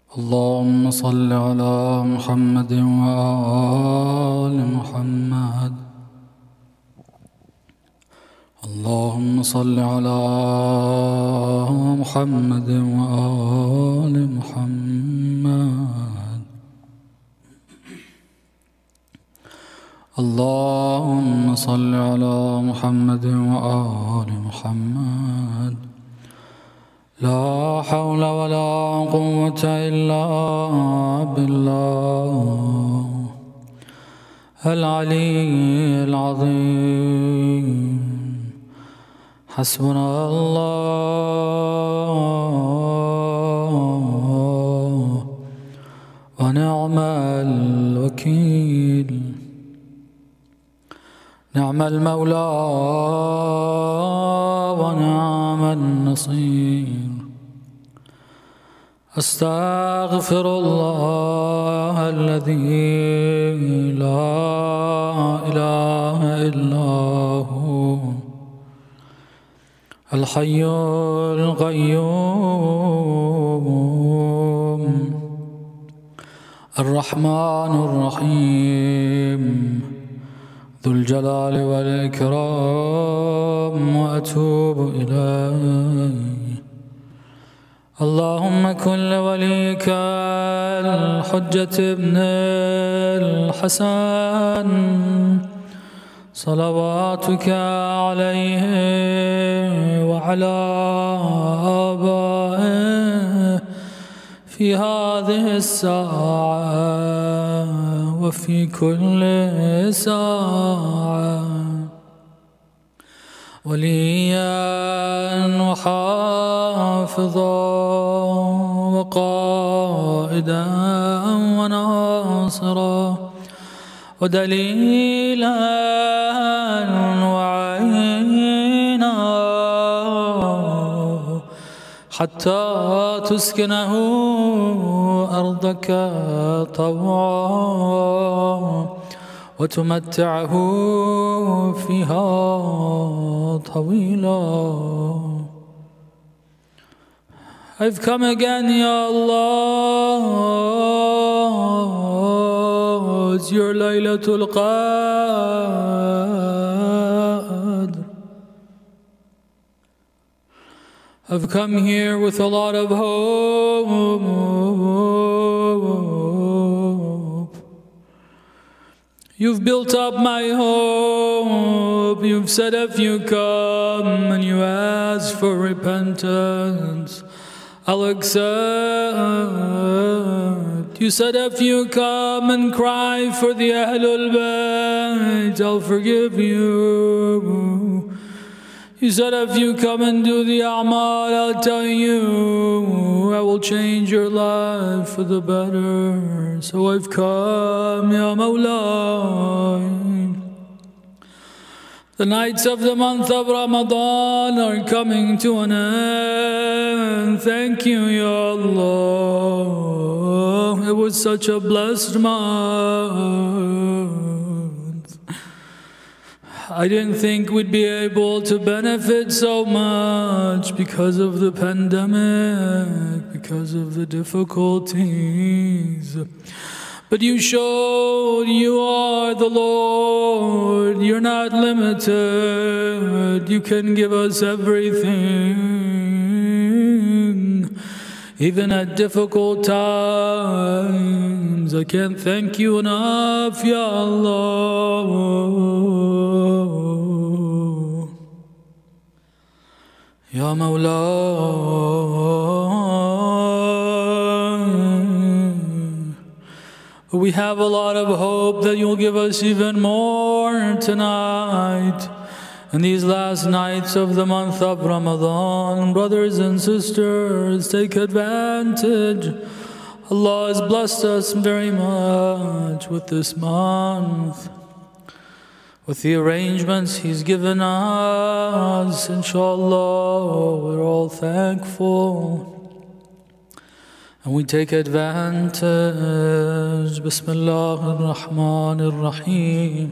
اللهم صل على محمد وآل محمد. اللهم صل على محمد وآل محمد. اللهم صل على محمد وآل محمد. لا حول ولا قوة إلا بالله العلي العظيم. حسبنا الله ونعم الوكيل. نعم المولى ونعم النصير. أستغفر الله الذي لا إله إلا هو الحي القيوم الرحمن الرحيم ذو الجلال والإكرام، وأتوب إليه. اللهم كن لوليك الحجة ابن الحسن صلواتك عليه وعلى آبائه في هذه الساعة وفي كل ساعة وليا وحافظا وقائدا وناصرا ودليلا وعينا حتى تسكنه أرضك طوعا وتمتعه فيها طويلا. I've come again, Ya Allah. It's your Laylatul Qadr. I've come here with a lot of hope. You've built up my hope. You've said if you come and you ask for repentance, I'll accept. You said if you come and cry for the Ahlul Bayt, I'll forgive you. You said if you come and do the A'mal, I'll tell you I will change your life for the better. So I've come, Ya Mawla. The nights of the month of Ramadan are coming to an end. Thank you, Ya Allah. It was such a blessed month. I didn't think we'd be able to benefit so much because of the pandemic, because of the difficulties. But you showed you are the Lord. You're not limited. You can give us everything, even at difficult times. I can't thank you enough, Ya Allah. Ya Mawla. We have a lot of hope that you'll give us even more tonight. In these last nights of the month of Ramadan, brothers and sisters, take advantage. Allah has blessed us very much with this month, with the arrangements He's given us. Inshallah, we're all thankful. And we take advantage. Bismillah ar-Rahman ar-Rahim.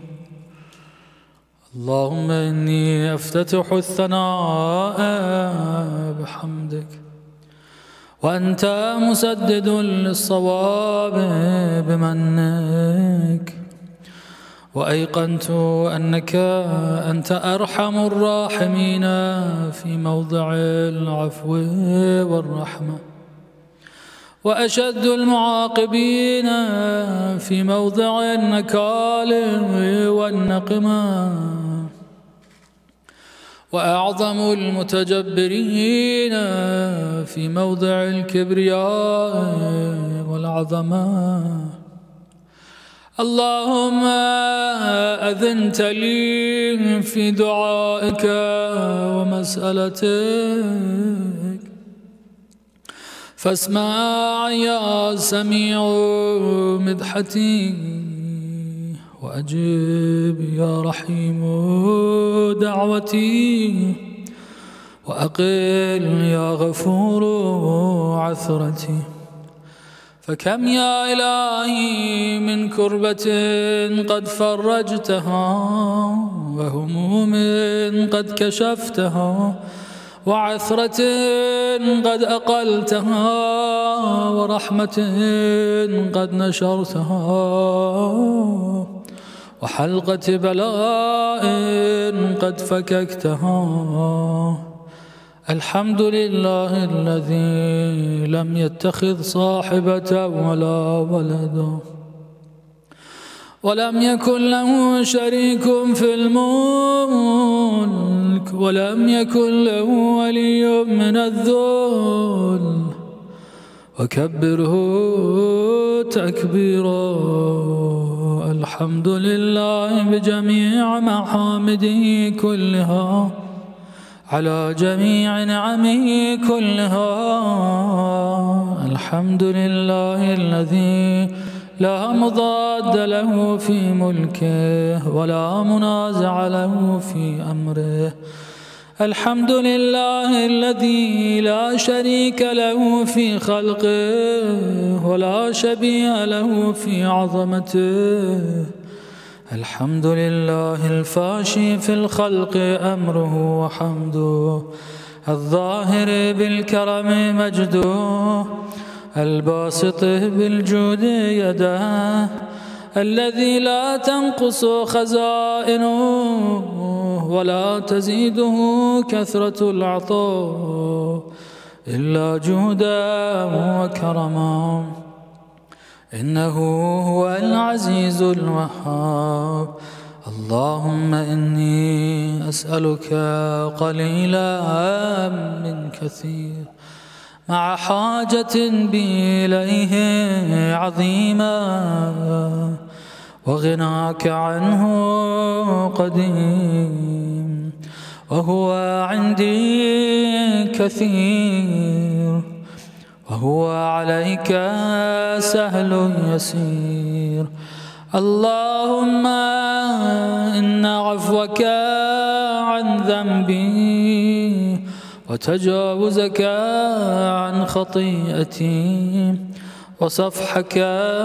اللهم إني أفتتح الثناء بحمدك وأنت مسدد للصواب بمنك، وأيقنت أنك أنت أرحم الراحمين في موضع العفو والرحمة، وأشد المعاقبين في موضع النكال والنقمة، وأعظم المتجبرين في موضع الكبرياء والعظمة. اللهم أذنت لي في دعائك ومسألتك، فاسمع يا سميع مدحتي، وأجب يا رحيم دعوتي، وأقل يا غفور عثرتي. فكم يا إلهي من كربة قد فرجتها، وهموم قد كشفتها، وعثرة قد أقلتها، ورحمة قد نشرتها، وحلقة بلاء قد فككتها. الحمد لله الذي لم يتخذ صاحبة ولا ولدا، ولم يكن له شريك في الملك، ولم يكن له ولي من الذل، وكبره تكبيرا. الحمد لله بجميع محامده كلها، على جميع نعمه كلها. الحمد لله الذي لا مضاد له في ملكه، ولا منازع له في أمره. الحمد لله الذي لا شريك له في خلقه، ولا شبيه له في عظمته. الحمد لله الفاشي في الخلق أمره وحمده، الظاهر بالكرم مجده، الباسط بالجود يده، الذي لا تنقص خزائنه ولا تزيده كثرة العطاء إلا جودا وكرما. إنه هو العزيز الوهاب. اللهم إني أسألك قليلا من كثير، مع حاجة بي إليه عظيمة، وغناك عنه قديم، وهو عندي كثير، وهو عليك سهل يسير. اللهم إن عفوك عن ذنبي، وتجاوزك عن خطيئتي، وصفحك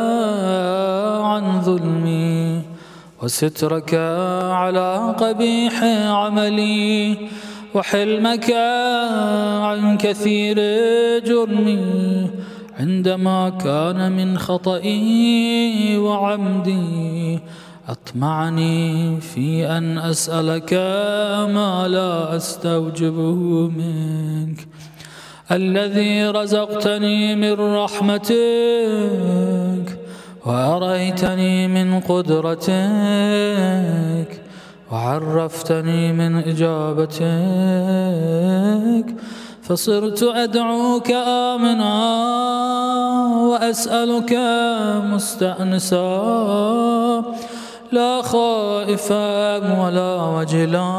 عن ظلمي، وسترك على قبيح عملي، وحلمك عن كثير جرمي، عندما كان من خطئي وعمدي أطمعني في أن أسألك ما لا أستوجبه منك، الذي رزقتني من رحمتك، وأريتني من قدرتك، وعرفتني من إجابتك، فصرت أدعوك آمنا، وأسألك مستأنسا، لا خائفا ولا وجلا،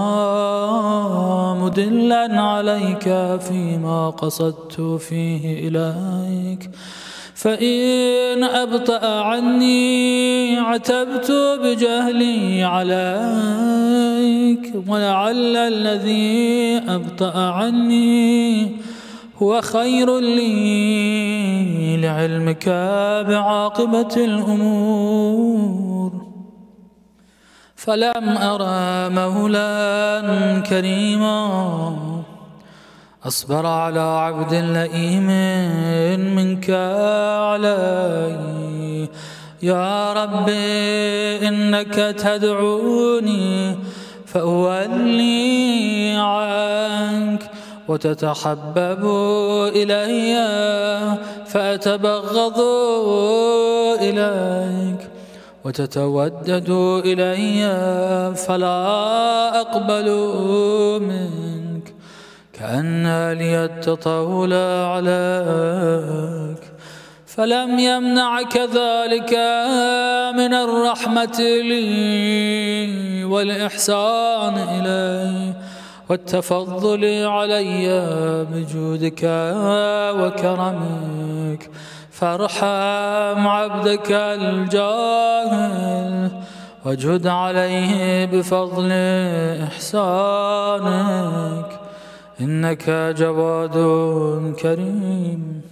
مدلا عليك فيما قصدت فيه إليك. فإن أبطأ عني عتبت بجهلي عليك، ولعل الذي أبطأ عني هو خير لي لعلمك بعاقبة الأمور. فلم أرى مولا كريما أصبر على عبد لئيم منك علي. يا رب إنك تدعوني فأولي عنك، وتتحبب إلي فأتبغض إليك، وتتودد إلي فلا أقبل منك، كأن لي التطاول عليك. فلم يمنعك ذلك من الرحمة لي والإحسان إلي والتفضل علي بجودك وكرمك، فارحم عبدك الجاهل واجهد عليه بفضل إحسانك، إنك جواد كريم.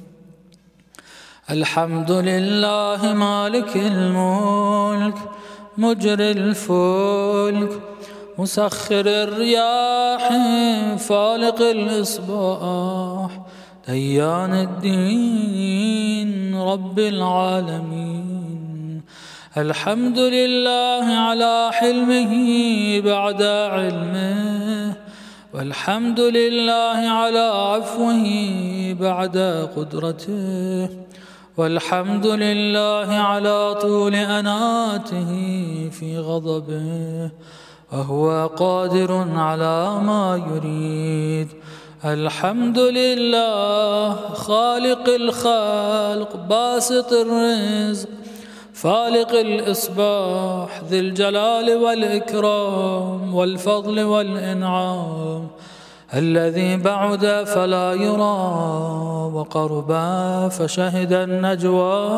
الحمد لله مالك الملك مجري الفلك مسخر الرياح فالق الإصباح ديان الدين رب العالمين. الحمد لله على حلمه بعد علمه، والحمد لله على عفوه بعد قدرته، والحمد لله على طول أناته في غضبه، وهو قادر على ما يريد. الحمد لله خالق الخلق باسط الرزق فالق الإصباح ذي الجلال والإكرام والفضل والإنعام، الذي بعد فلا يرى وقرب فشهد النجوى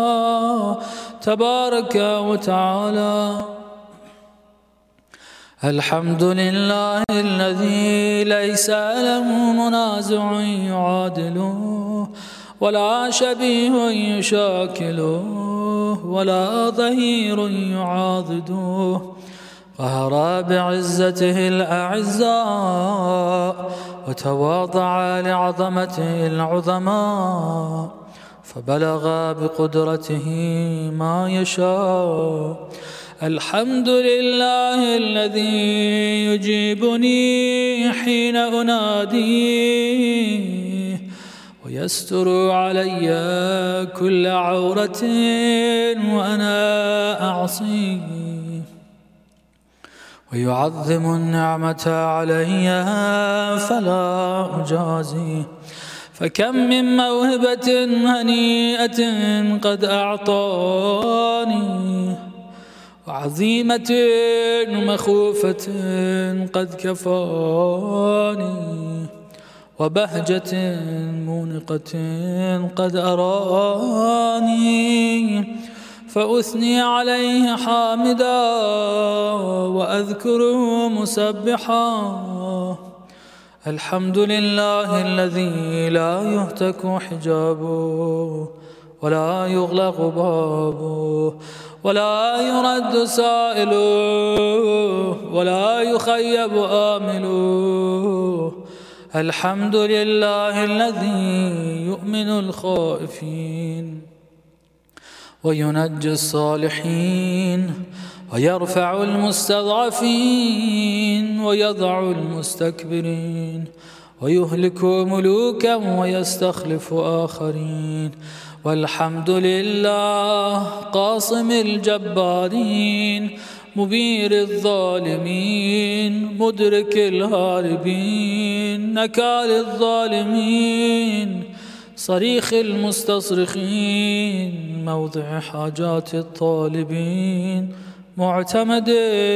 تبارك وتعالى. الحمد لله الذي ليس له منازع يعادله، ولا شبيه يشاكله، ولا ظهير يعاضده، قهر بعزته الأعزاء وتواضع لعظمته العظماء، فبلغ بقدرته ما يشاء. الحمد لله الذي يجيبني حين أناديه، ويستر علي كل عورة وأنا أعصيه، ويعظم النعمة علي فلا أجازيه. فكم من موهبة هنيئة قد أعطاني، وعظيمة مخوفة قد كفاني، وبهجة مونقة قد أراني، فأثني عليه حامدا وأذكره مسبحا. الحمد لله الذي لا يهتك حجابه ولا يغلق بابه ولا يرد سائله ولا يخيب آمله. الحمد لله الذي يؤمن الخائفين وينجي الصالحين ويرفع المستضعفين ويضع المستكبرين ويهلك ملوكا ويستخلف آخرين. والحمد لله قاصم الجبارين مبير الظالمين مدرك الهاربين نكال الظالمين صريخ المستصرخين موضع حاجات الطالبين معتمد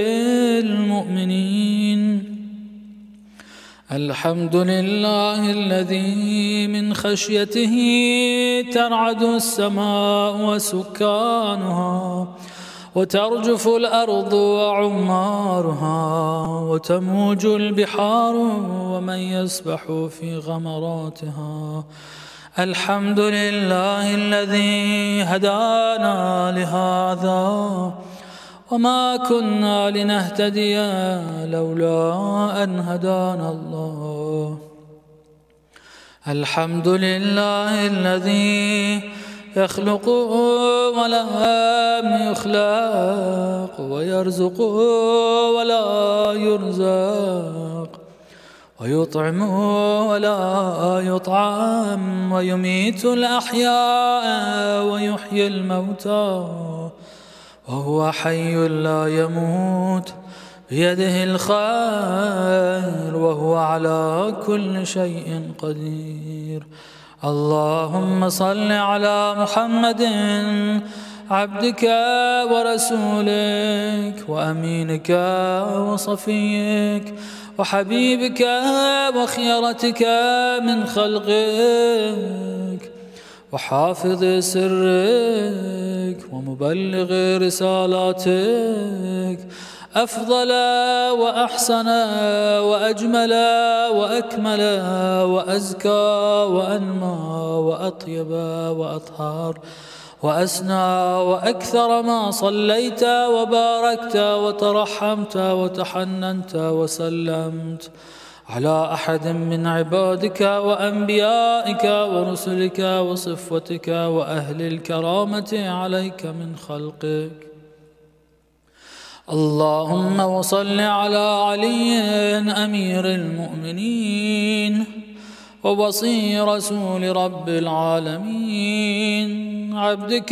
المؤمنين. الحمد لله الذي من خشيته ترعد السماء وسكانها وترجف الأرض وعمارها وتموج البحار ومن يسبح في غمراتها. الحمد لله الذي هدانا لهذا وما كنا لنهتدي لولا أن هدانا الله. الحمد لله الذي يخلق ولم يخلق، ويرزق ولا يرزق، ويطعم ولا يطعم، ويميت الأحياء ويحيي الموتى، وهو حي لا يموت، بيده الخير، وهو على كل شيء قدير. اللهم صل على محمد عبدك ورسولك وأمينك وصفيك وحبيبك وخيرتك من خلقك، وحافظ سرك ومبلغ رسالاتك، أفضل وأحسن وأجمل وأكمل وأزكى وأنمى وأطيب وأطهر وأسنى وأكثر ما صليت وباركت وترحمت وتحننت وسلمت على أحد من عبادك وأنبيائك ورسلك وصفوتك وأهل الكرامة عليك من خلقك. اللهم وصل على علي أمير المؤمنين ووصي رسول رب العالمين، عبدك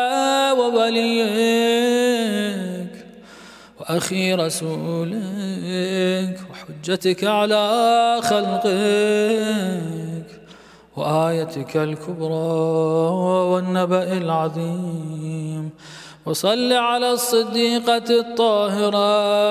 ووليك وأخي رسولك وحجتك على خلقك، وآيتك الكبرى والنبأ العظيم. وصل على الصديقة الطاهرة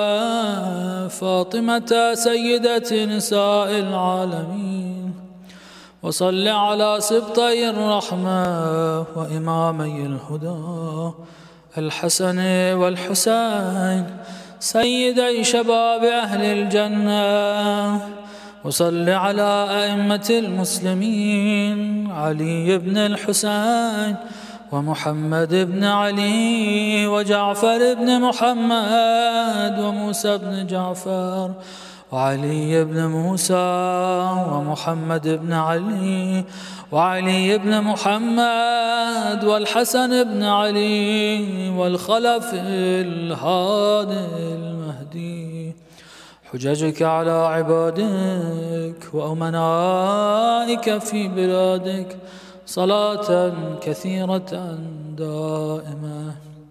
فاطمة سيدة نساء العالمين، وصل على سبطي الرحمة وإمامي الهدى الحسن والحسين سيدي شباب أهل الجنة، وصل على أئمة المسلمين علي بن الحسين ومحمد بن علي وجعفر بن محمد وموسى بن جعفر وعلي بن موسى ومحمد بن علي وعلي بن محمد والحسن بن علي والخلف الهادي المهدي، حججك على عبادك وأمنائك في بلادك صلاة كثيرة دائمة.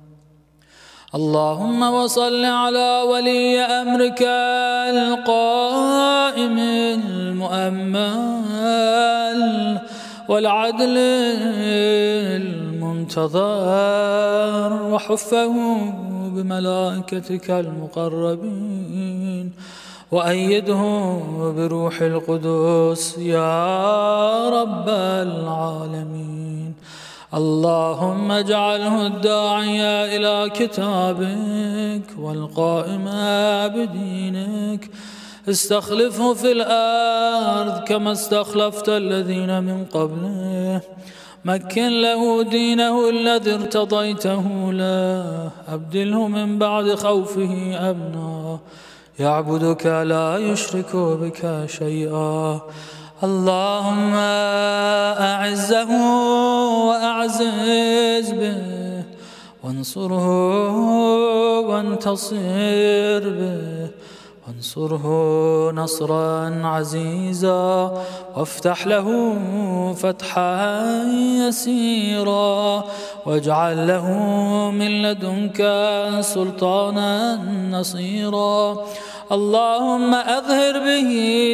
اللهم وصل على ولي أمرك القائم المؤمل والعدل المنتظر، وحفه بملائكتك المقربين، وأيده بروح القدس يا رب العالمين. اللهم اجعله الداعي إلى كتابك والقائم بدينك، استخلفه في الأرض كما استخلفت الذين من قبله، مكن له دينه الذي ارتضيته له، أبدله من بعد خوفه أمنا يعبدك لا يشرك بك شيئا. اللهم أعزه وأعزز به، وانصره وانتصر به، وانصره نصرا عزيزا، وافتح له فتحا يسيرا، واجعل له من لدنك سلطانا نصيرا. اللهم أظهر به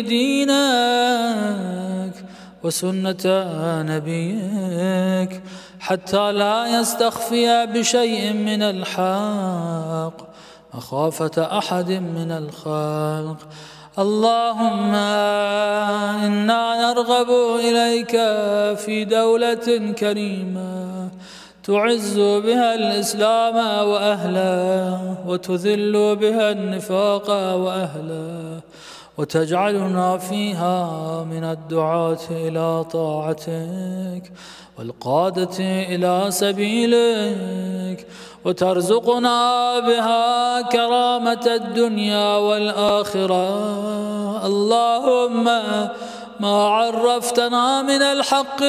دينك وسنة نبيك حتى لا يستخفي بشيء من الحق مخافة أحد من الخلق. اللهم إنا نرغب إليك في دولة كريمة تعز بها الإسلام وأهله، وتذل بها النفاق وأهله، وتجعلنا فيها من الدعاة إلى طاعتك والقادة إلى سبيلك، وترزقنا بها كرامة الدنيا والآخرة. اللهم ما عرفتنا من الحق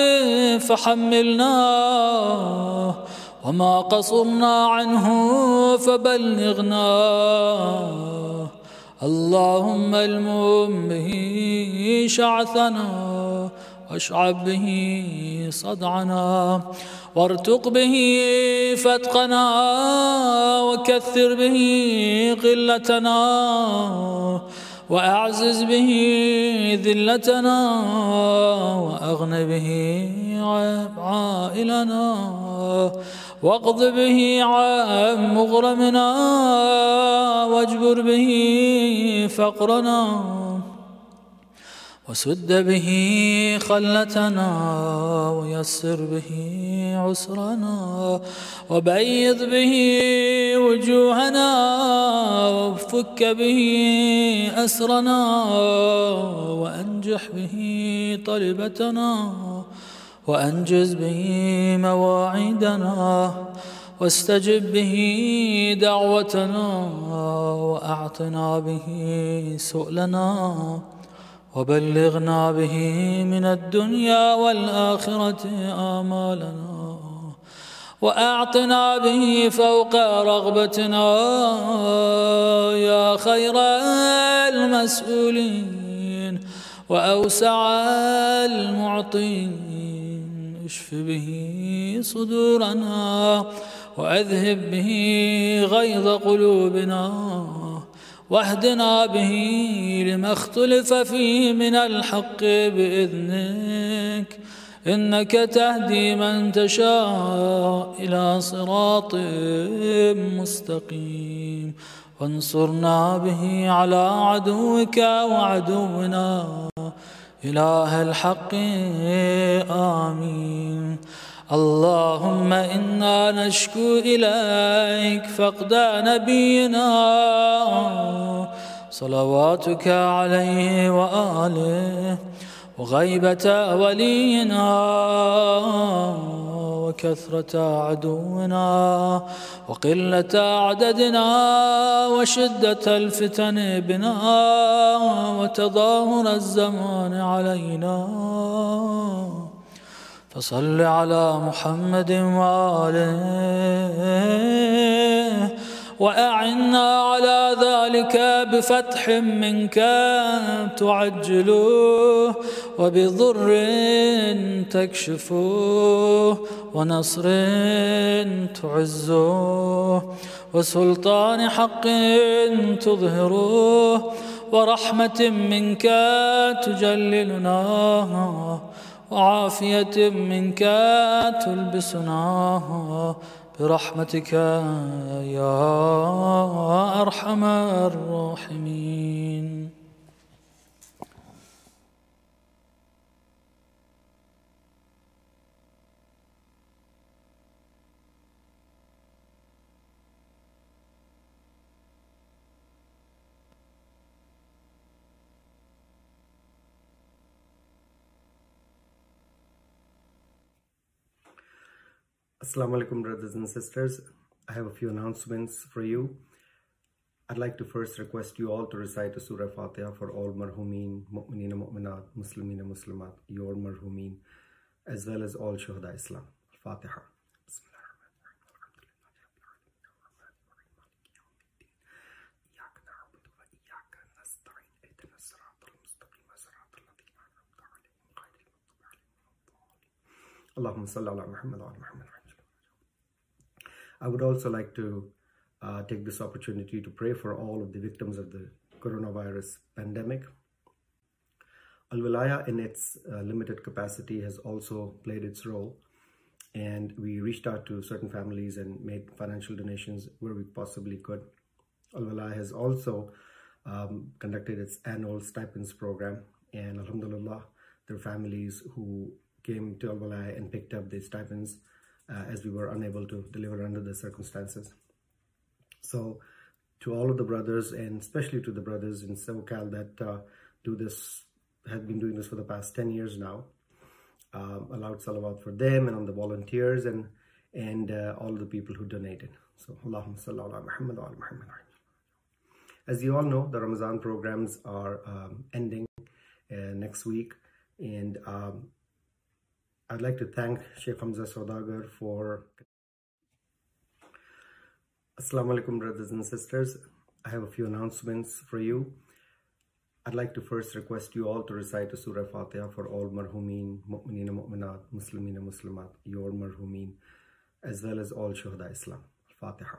فحملنا، وما قصرنا عنه فبلغنا. اللهم المم به شعثنا، واشعب به صدعنا، وارتق به فتقنا، وكثر به قلتنا، وأعزز به ذلتنا، وأغن به عائلنا، واقض به عن مغرمنا، واجبر به فقرنا، وسد به خلتنا، ويسر به عسرنا، وبيض به وجوهنا، وفك به أسرنا، وأنجح به طلبتنا، وأنجز به مواعيدنا، واستجب به دعوتنا، وأعطنا به سؤلنا، وبلغنا به من الدنيا والآخرة آمالنا، وأعطنا به فوق رغبتنا يا خير المسؤولين وأوسع المعطين. اشف به صدورنا، وأذهب به غيظ قلوبنا، واهدنا به لما اختلف فيه من الحق بإذنك، إنك تهدي من تشاء إلى صراط مستقيم. وانصرنا به على عدوك وعدونا إله الحق آمين. اللهم إنا نشكو إليك فقد نبينا صلواتك عليه وآله، وغيبة ولينا، وكثرة عدونا، وقلة عددنا، وشدة الفتن بنا، وتظاهر الزمان علينا. فصل على محمد وآله، وأعنا على ذلك بفتح منك تعجله، وبضر تكشفه، ونصر تعزه، وسلطان حق تظهره، ورحمة منك تجللنا، وعافية منك تلبسنا برحمتك يا أرحم الراحمين. Assalamu alaikum, brothers and sisters. I have a few announcements for you. I'd like to first request you all to recite the Surah Fatiha for all marhumin, mu'minina mu'minat, muslimina muslimat, your marhumin, as well as all shuhada Islam. Fatiha. Allahumma salli ala Muhammad wa ala Muhammad. I would also like to take this opportunity to pray for all of the victims of the coronavirus pandemic. Al-Wilaya, in its limited capacity, has also played its role, and we reached out to certain families and made financial donations where we possibly could. Al-Wilaya has also conducted its annual stipends program, and alhamdulillah, there are families who came to Al-Wilaya and picked up the stipends as we were unable to deliver under the circumstances. So to all of the brothers, and especially to the brothers in SoCal that do this, have been doing this for the past 10 years now, a loud salawat for them and on the volunteers and all the people who donated. So Allahumma salli ala Muhammad wa ala Muhammad. As you all know, the Ramadan programs are ending next week. And I'd like to thank Sheikh Hamza Saudagar for... Assalamu alaikum, brothers and sisters. I have a few announcements for you. I'd like to first request you all to recite a Surah Fatiha for all marhumeen, mu'mineen, mu'minat, muslimeen, muslimat, your marhumeen, as well as all shuhada Islam. Fatiha.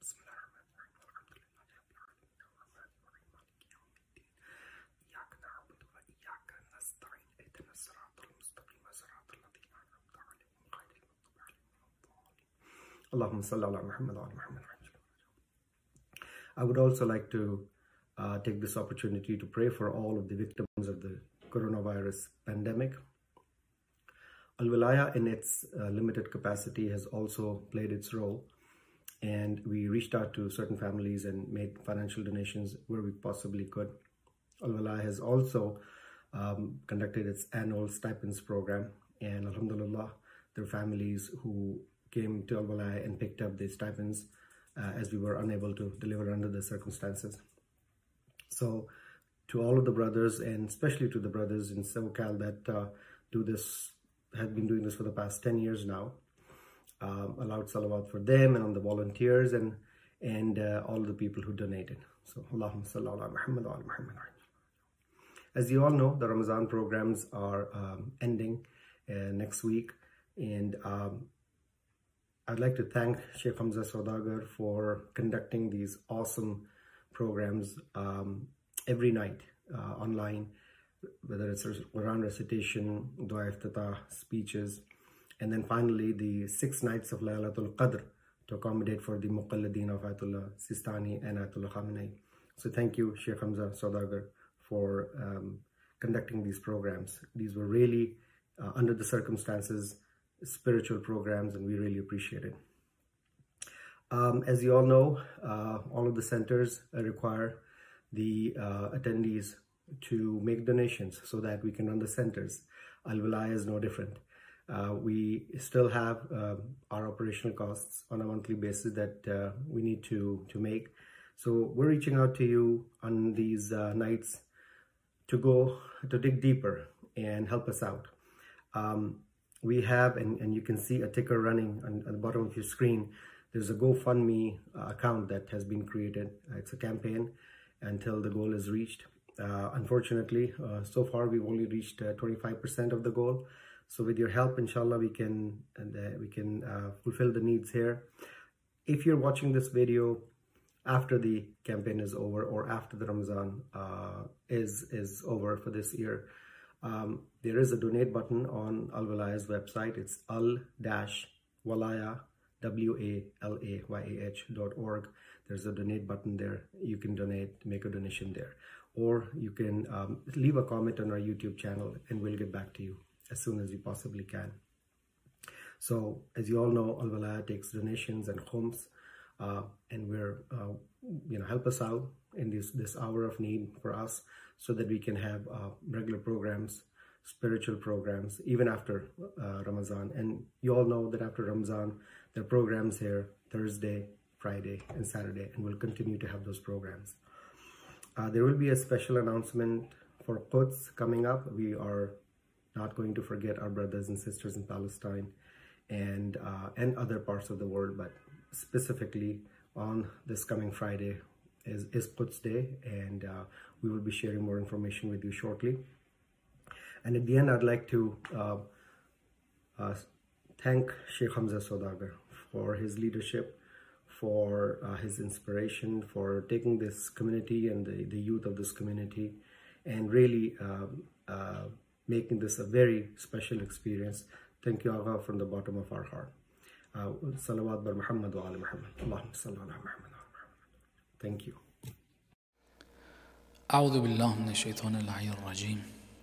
Allahumma salli ala Muhammad wa ala Muhammad. I would also like to take this opportunity to pray for all of the victims of the coronavirus pandemic. Al-Wilaya in its limited capacity has also played its role, and we reached out to certain families and made financial donations where we possibly could. Al-Wilaya has also conducted its annual stipends program, and alhamdulillah, there are families who came to Al-Wilaya and picked up the stipends as we were unable to deliver under the circumstances. So to all of the brothers, and especially to the brothers in SoCal that do this, have been doing this for the past 10 years now, a loud salawat for them and on the volunteers and all the people who donated. So Allahumma salli ala Muhammad wa ala Muhammad. As you all know, the Ramadan programs are ending next week, and I'd like to thank Sheikh Hamza Saudagar for conducting these awesome programs every night online, whether it's Quran recitation, Dua Iftatah, speeches, and then finally the 6 nights of Laylatul Qadr to accommodate for the Muqalladeen of Ayatollah Sistani and Ayatollah Khamenei. So thank you, Sheikh Hamza Saudagar, for conducting these programs. These were really, under the circumstances, spiritual programs, and we really appreciate it. As you all know, all of the centers require the attendees to make donations so that we can run the centers. Al-Wilaya is no different. We still have our operational costs on a monthly basis that we need to make. So we're reaching out to you on these nights to dig deeper and help us out. We have, and you can see a ticker running on the bottom of your screen. There's a GoFundMe account that has been created. It's a campaign until the goal is reached. Unfortunately, so far we've only reached 25% of the goal. So with your help, inshallah, we can fulfill the needs here. If you're watching this video after the campaign is over or after the Ramadan is over for this year, there is a donate button on Al-Wilaya's website. It's al-walaya, WALAYH.org. There's a donate button there. You can donate, make a donation there. Or you can leave a comment on our YouTube channel and we'll get back to you as soon as we possibly can. So as you all know, Al-Wilaya takes donations and khums, and we're, help us out in this hour of need for us so that we can have regular programs, spiritual programs, even after Ramadan. And you all know that after Ramadan, there are programs here Thursday, Friday, and Saturday, and we'll continue to have those programs. There will be a special announcement for Quds coming up. We are not going to forget our brothers and sisters in Palestine and other parts of the world, but specifically on this coming Friday is Quds Day, and we will be sharing more information with you shortly. And at the end, I'd like to thank Sheikh Hamza Saudagar for his leadership, for his inspiration, for taking this community and the youth of this community and really making this a very special experience. Thank you, Agha, from the bottom of our heart. Salawat bar Muhammad wa ala Muhammad. Allahumma salli ala Muhammad. Thank you. أعوذ بالله من الشيطان اللعين الرجيم.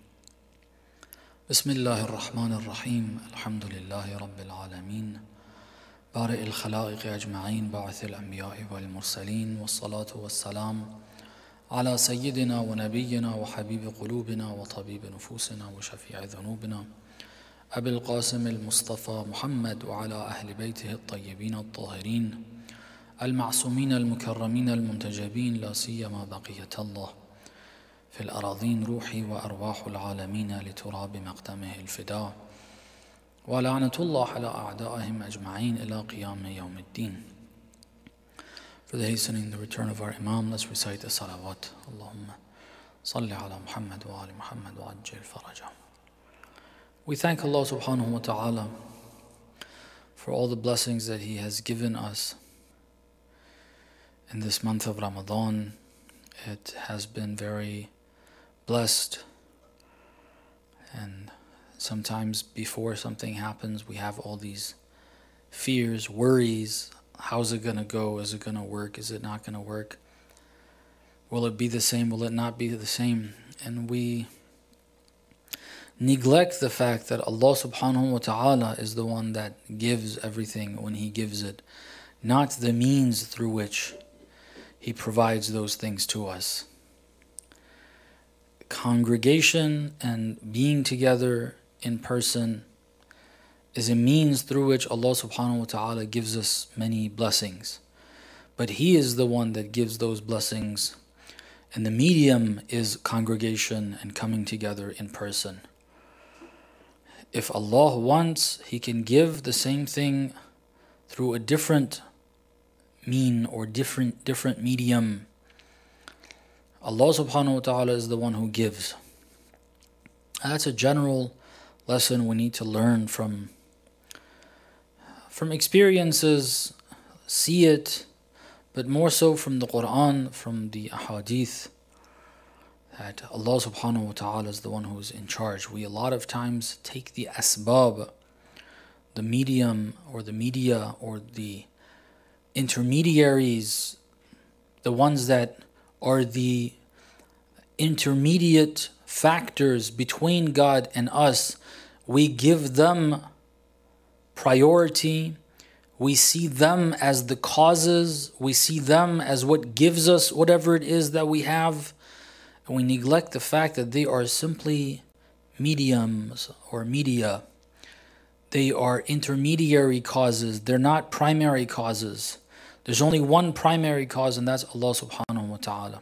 بسم الله الرحمن الرحيم. الحمد لله رب العالمين بارئ الخلائق أجمعين باعث الأنبياء والمرسلين والصلاة والسلام على سيدنا ونبينا وحبيب قلوبنا وطبيب نفوسنا وشفيع ذنوبنا أبي القاسم المصطفى محمد وعلى أهل بيته الطيبين الطاهرين المعصومين المكرمين المنتجبين لا سيما بقية الله في الأراضين روحي وأرواح العالمين لتراب مقدمه الفداء ولعنة الله على أعدائهم أجمعين إلى قيام يوم الدين. For the hastening the return of our Imam, let's recite the salawat. Allahumma salli ala Muhammad wa ali Muhammad wa ajil faraja. We thank Allah subhanahu wa ta'ala for all the blessings that He has given us in this month of Ramadan. It has been very blessed, and sometimes before something happens we have all these fears, worries. How's it going to go? Is it going to work? Is it not going to work? Will it be the same? Will it not be the same? And we neglect the fact that Allah subhanahu wa ta'ala is the one that gives everything when He gives it, not the means through which He provides those things to us. Congregation and being together in person is a means through which Allah subhanahu wa ta'ala gives us many blessings. But He is the one that gives those blessings, and the medium is congregation and coming together in person. If Allah wants, He can give the same thing through a different mean or different medium. Allah subhanahu wa ta'ala is the one who gives. That's a general lesson we need to learn from experiences, see it, but more so from the Quran, from the ahadith, that Allah subhanahu wa ta'ala is the one who is in charge. We a lot of times take the asbab, the medium or the media or the intermediaries, the ones that are the intermediate factors between God and us, we give them priority. We see them as the causes. We see them as what gives us whatever it is that we have. And we neglect the fact that they are simply mediums or media. They are intermediary causes. They're not primary causes. There's only one primary cause, and that's Allah subhanahu wa ta'ala.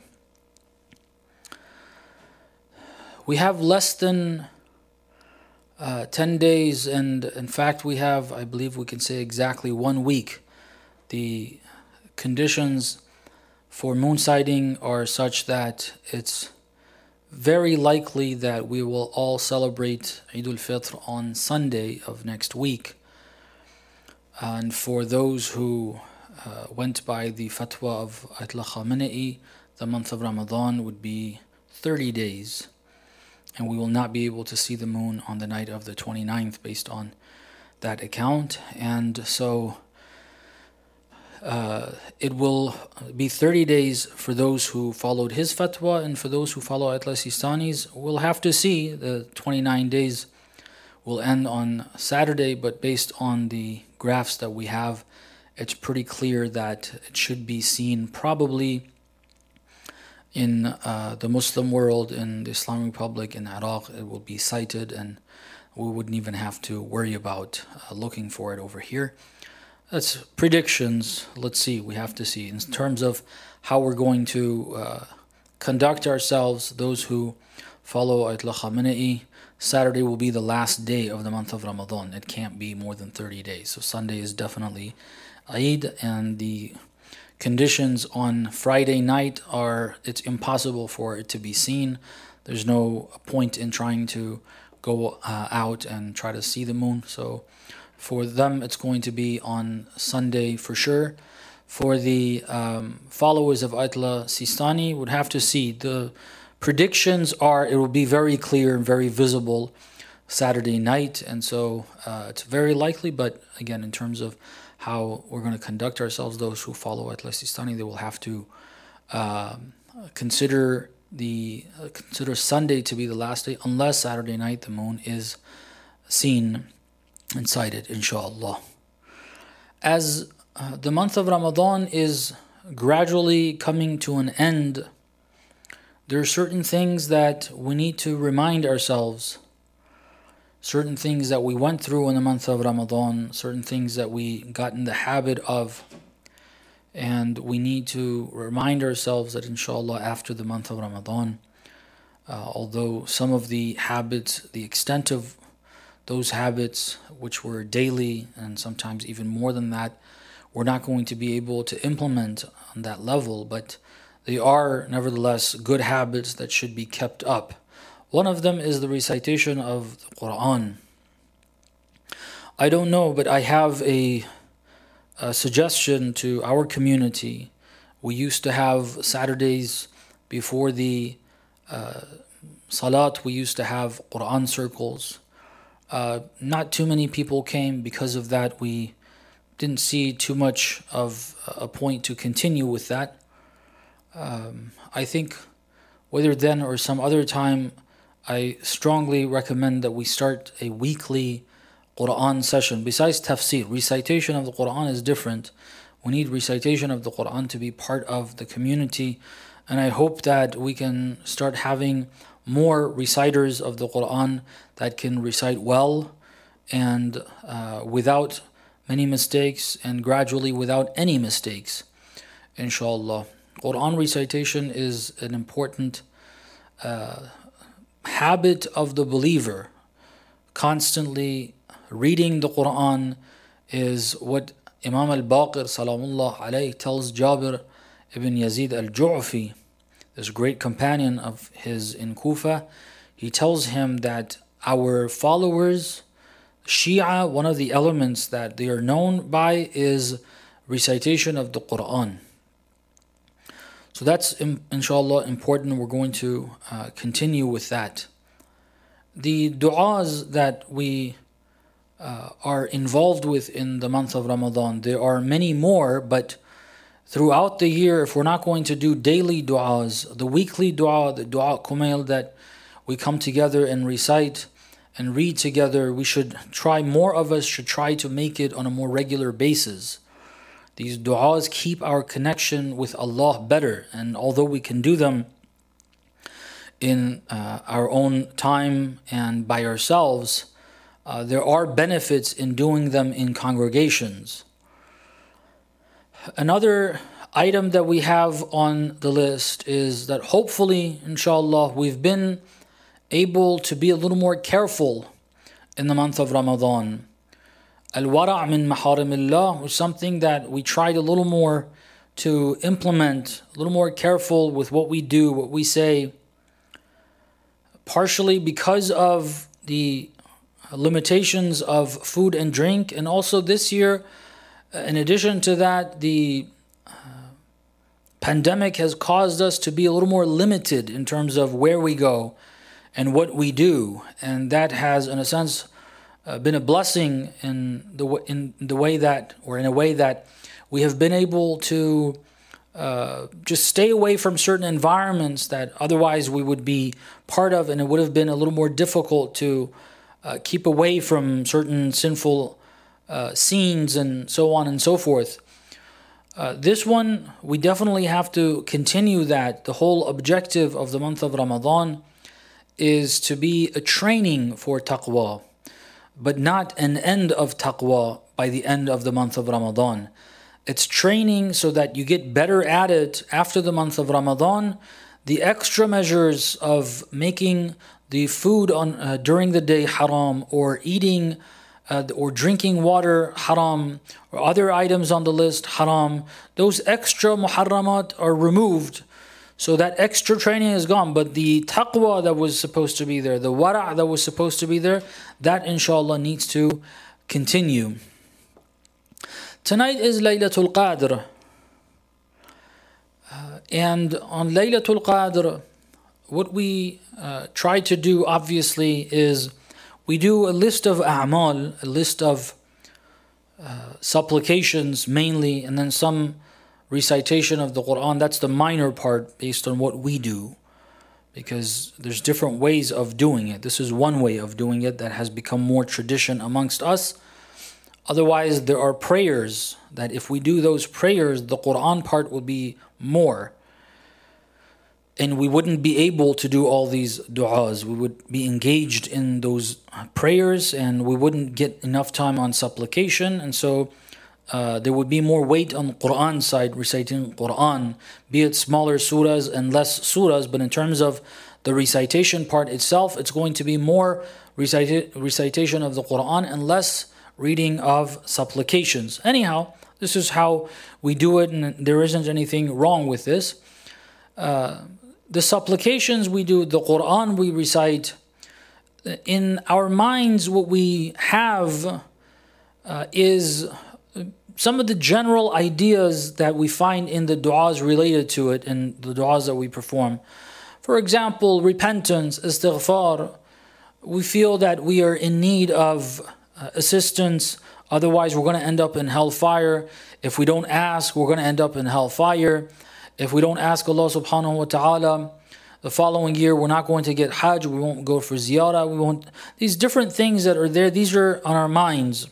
We have less than 10 days, and in fact we have, I believe we can say exactly 1 week. The conditions for moon sighting are such that it's very likely that we will all celebrate Eid al-Fitr on Sunday of next week. And for those who went by the fatwa of Ayatollah Khamenei, the month of Ramadan would be 30 days. And we will not be able to see the moon on the night of the 29th based on that account. And so it will be 30 days for those who followed his fatwa, and for those who follow Ayatollah Sistani's, we'll have to see. The 29 days will end on Saturday, but based on the graphs that we have, it's pretty clear that it should be seen probably in the Muslim world, in the Islamic Republic, in Iraq. It will be sighted, and we wouldn't even have to worry about looking for it over here. That's predictions. Let's see. We have to see. In terms of how we're going to conduct ourselves, those who follow Ayatollah Khamenei, Saturday will be the last day of the month of Ramadan. It can't be more than 30 days. So Sunday is definitely Eid, and the conditions on Friday night are, it's impossible for it to be seen. There's no point in trying to go out and try to see the moon. So for them, it's going to be on Sunday for sure. For the followers of Ayatollah Sistani, would have to see. The predictions are it will be very clear and very visible Saturday night, and so it's very likely. But again, in terms of how we're going to conduct ourselves, those who follow Ayatollah Sistani, they will have to consider Sunday to be the last day, unless Saturday night the moon is seen and sighted, inshallah. As the month of Ramadan is gradually coming to an end, there are certain things that we need to remind ourselves, certain things that we went through in the month of Ramadan, certain things that we got in the habit of, and we need to remind ourselves that inshallah after the month of Ramadan although some of the habits, the extent of those habits, which were daily and sometimes even more than that, we're not going to be able to implement on that level, but they are nevertheless good habits that should be kept up. One of them is the recitation of the Quran. I don't know, but I have a suggestion to our community. We used to have Saturdays before the Salat, we used to have Quran circles. Not too many people came. Because of that, we didn't see too much of a point to continue with that. I think whether then or some other time, I strongly recommend that we start a weekly Quran session. Besides tafsir, recitation of the Quran is different. We need recitation of the Quran to be part of the community, and I hope that we can start having more reciters of the Quran that can recite well and without many mistakes, and gradually without any mistakes, inshallah. Quran recitation is an important habit of the believer. Constantly reading the Quran is what Imam al-Baqir salamullah alayhi tells Jabir ibn Yazid al-Ju'fi, this great companion of his in Kufa. He tells him that our followers, Shia, one of the elements that they are known by is recitation of the Quran. So that's inshallah important. We're going to continue with that. The du'as that we are involved with in the month of Ramadan, there are many more, but throughout the year, if we're not going to do daily du'as, the weekly du'a, the du'a kumail that we come together and recite and read together, we should try, more of us should try to make it on a more regular basis. These du'as keep our connection with Allah better, and although we can do them in our own time and by ourselves, there are benefits in doing them in congregations. Another item that we have on the list is that hopefully, inshallah, we've been able to be a little more careful in the month of Ramadan. Al-wara' min maharimillah was something that we tried a little more to implement, a little more careful with what we do, what we say, partially because of the limitations of food and drink, and also this year, in addition to that, the pandemic has caused us to be a little more limited in terms of where we go and what we do, and that has, in a sense, been a blessing in a way that we have been able to just stay away from certain environments that otherwise we would be part of, and it would have been a little more difficult to keep away from certain sinful scenes and so on and so forth. This one, we definitely have to continue that. The whole objective of the month of Ramadan is to be a training for taqwa, but not an end of taqwa by the end of the month of Ramadan. It's training so that you get better at it after the month of Ramadan. The extra measures of making the food on during the day haram, or eating or drinking water haram, or other items on the list haram, those extra muharramat are removed. So that extra training is gone, but the taqwa that was supposed to be there, the wara' that was supposed to be there, that inshallah needs to continue. Tonight is Laylatul Qadr. And on Laylatul Qadr, what we try to do, obviously, is we do a list of a'mal, a list of supplications mainly, and then some recitation of the Quran. That's the minor part based on what we do, because there's different ways of doing it. This is one way of doing it that has become more tradition amongst us. Otherwise, there are prayers that if we do those prayers, the Quran part would be more. And we wouldn't be able to do all these du'as. We would be engaged in those prayers, and we wouldn't get enough time on supplication. And so there would be more weight on the Quran side, reciting Quran, be it smaller surahs and less surahs. But in terms of the recitation part itself. It's going to be more recitation of the Quran and less reading of supplications. Anyhow, this is how we do it, and there isn't anything wrong with this. The supplications we do, the Quran we recite, in our minds what we have is some of the general ideas that we find in the du'as related to it and the du'as that we perform. For example, repentance, istighfar. We feel that we are in need of assistance, otherwise we're going to end up in hellfire. If we don't ask, we're going to end up in hellfire. If we don't ask Allah subhanahu wa ta'ala, the following year we're not going to get hajj, we won't go for ziyarah, we won't. These different things that are there, these are on our minds.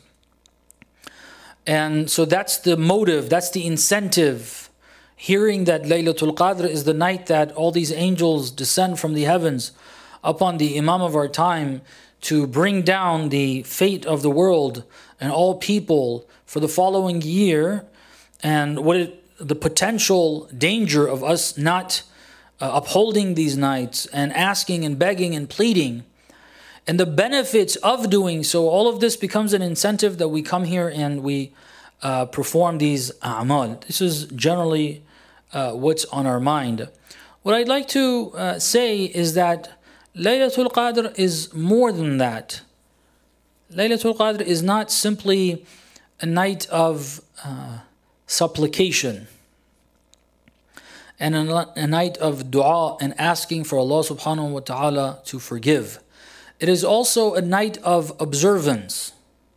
And so that's the motive, that's the incentive. Hearing that Laylatul Qadr is the night that all these angels descend from the heavens upon the Imam of our time to bring down the fate of the world and all people for the following year, and the potential danger of us not upholding these nights and asking and begging and pleading, and the benefits of doing so. All of this becomes an incentive that we come here and we perform these a'mal. This is generally what's on our mind. What I'd like to say is that Laylatul Qadr is more than that. Laylatul Qadr is not simply a night of supplication and a night of dua and asking for Allah subhanahu wa ta'ala to forgive. It is also a night of observance.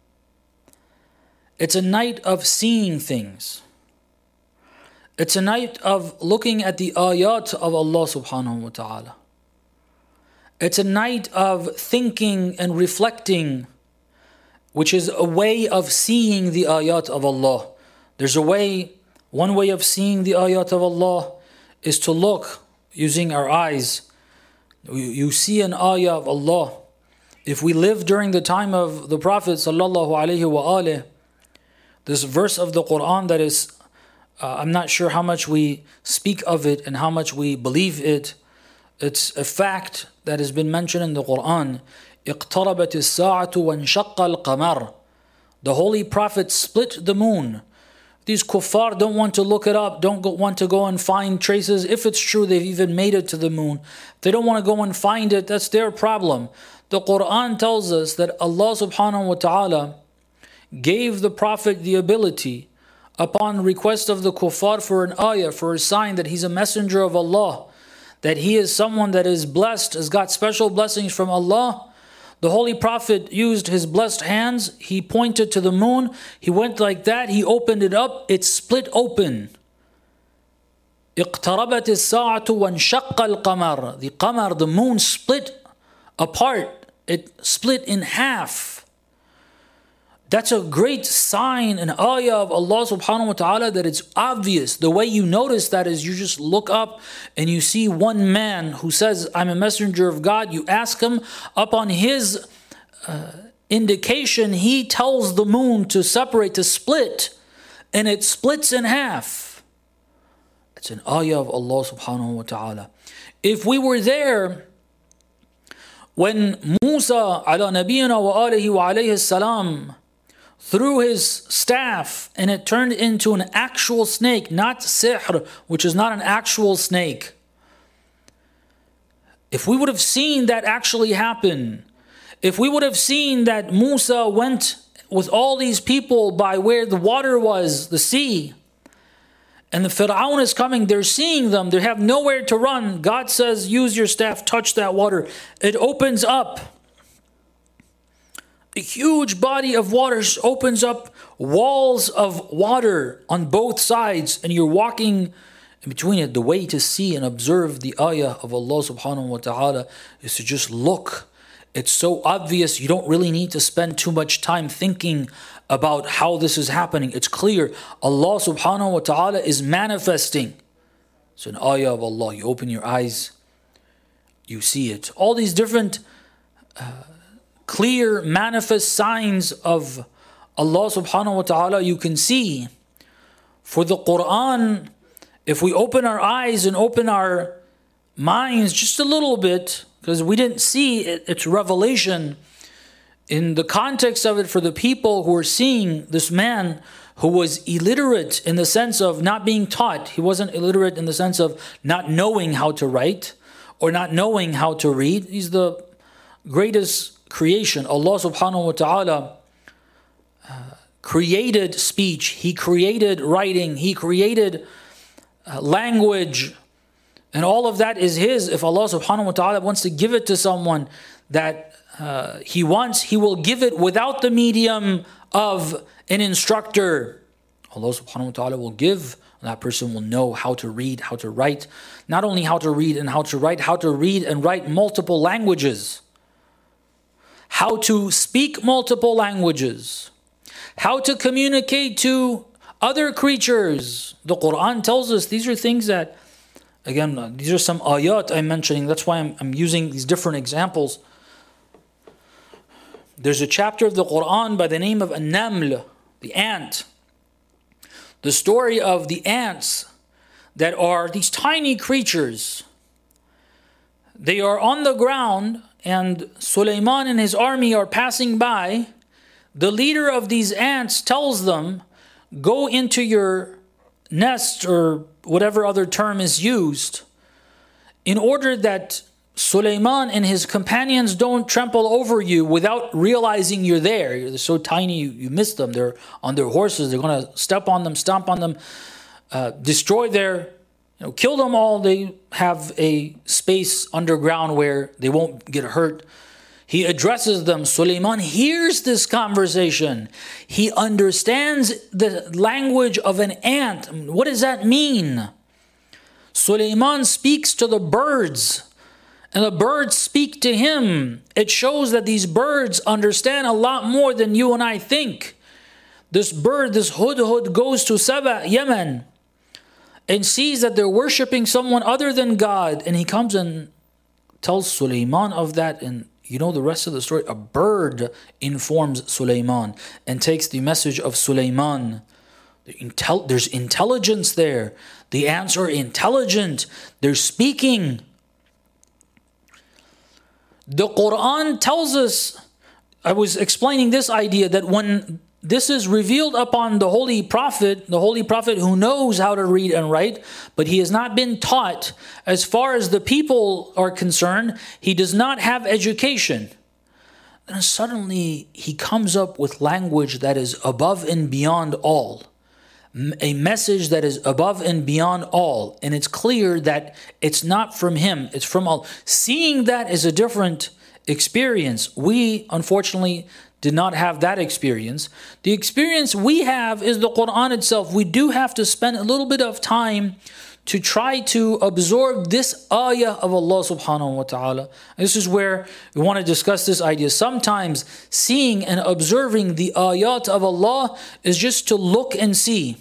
It's a night of seeing things. It's a night of looking at the ayat of Allah subhanahu wa ta'ala. It's a night of thinking and reflecting, which is a way of seeing the ayat of Allah. There's one way of seeing the ayat of Allah is to look using our eyes. You see an ayah of Allah. If we live during the time of the Prophet sallallahu alaihi wasallam, this verse of the Quran that is, I'm not sure how much we speak of it and how much we believe it. It's a fact that has been mentioned in the Quran. اقتربت الساعة وانشق القمر. The Holy Prophet split the moon. These kuffar don't want to look it up, don't want to go and find traces. If it's true they've even made it to the moon, if they don't want to go and find it, that's their problem. The Quran tells us that Allah subhanahu wa ta'ala gave the Prophet the ability, upon request of the kuffar, for an ayah, for a sign that he's a messenger of Allah, that he is someone that is blessed, has got special blessings from Allah. The Holy Prophet used his blessed hands, he pointed to the moon, he went like that, he opened it up, it split open. اقتربت الساعة وانشق القمر. The qamar, the moon, split apart, it split in half. That's a great sign, an ayah of Allah subhanahu wa ta'ala, that it's obvious. The way you notice that is you just look up and you see one man who says, I'm a messenger of God. You ask him, upon his indication, he tells the moon to separate, to split, and it splits in half. It's an ayah of Allah subhanahu wa ta'ala. If we were there when Musa ala nabiyina wa alihi wa alayhi salam threw his staff and it turned into an actual snake, not sihr, which is not an actual snake. If we would have seen that actually happen, if we would have seen that Musa went with all these people by where the water was, the sea, and the Fir'aun is coming, they're seeing them, they have nowhere to run. God says, use your staff, touch that water. It opens up. A huge body of water opens up, walls of water on both sides, and you're walking in between it. The way to see and observe the ayah of Allah subhanahu wa ta'ala is to just look. It's so obvious, you don't really need to spend too much time thinking about how this is happening. It's clear. Allah subhanahu wa ta'ala is manifesting. It's an ayah of Allah. You open your eyes, you see it. All these different clear, manifest signs of Allah subhanahu wa ta'ala you can see. For the Quran, if we open our eyes and open our minds just a little bit, because we didn't see its revelation in the context of it for the people who were seeing this man who was illiterate in the sense of not being taught. He wasn't illiterate in the sense of not knowing how to write or not knowing how to read. He's the greatest creation. Allah subhanahu wa ta'ala created speech. He created writing. He created language. And all of that is His. If Allah subhanahu wa ta'ala wants to give it to someone that He wants, He will give it without the medium of an instructor. Allah subhanahu wa ta'ala will give, that person will know how to read, how to write. Not only how to read and how to read and write multiple languages. How to speak multiple languages. How to communicate to other creatures. The Quran tells us these are things that, again, these are some ayat I'm mentioning. That's why I'm using these different examples. There's a chapter of the Quran by the name of An-Naml, the ant. The story of the ants that are these tiny creatures. They are on the ground and Sulaiman and his army are passing by. The leader of these ants tells them, go into your nest, or whatever other term is used, in order that Sulaiman and his companions don't trample over you without realizing you're there. They're so tiny, you miss them. They're on their horses. They're going to step on them, stomp on them, destroy their, kill them all. They have a space underground where they won't get hurt. He addresses them. Sulaiman hears this conversation. He understands the language of an ant. What does that mean? Sulaiman speaks to the birds, and the birds speak to him. It shows that these birds understand a lot more than you and I think. This bird, this hudhud, goes to Saba, Yemen, and sees that they're worshipping someone other than God. And he comes and tells Sulaiman of that. And you know the rest of the story. A bird informs Sulaiman and takes the message of Sulaiman. There's intelligence there. The ants are intelligent. They're speaking. The Quran tells us, I was explaining this idea, that when this is revealed upon the Holy Prophet who knows how to read and write, but he has not been taught, as far as the people are concerned, he does not have education. And suddenly he comes up with language that is above and beyond all. A message that is above and beyond all. And it's clear that it's not from him, it's from Allah. Seeing that is a different experience. We, unfortunately, did not have that experience. The experience we have is the Quran itself. We do have to spend a little bit of time to try to absorb this ayah of Allah subhanahu wa ta'ala. This is where we want to discuss this idea. Sometimes seeing and observing the ayat of Allah is just to look and see.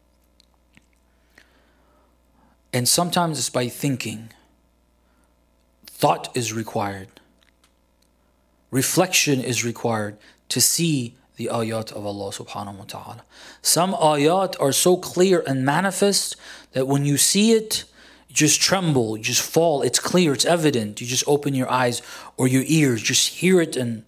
And sometimes it's by thinking. Thought is required. Reflection is required to see the ayat of Allah subhanahu wa ta'ala. Some ayat are so clear and manifest that when you see it, you just tremble, you just fall. It's clear, it's evident. You just open your eyes or your ears, just hear it. And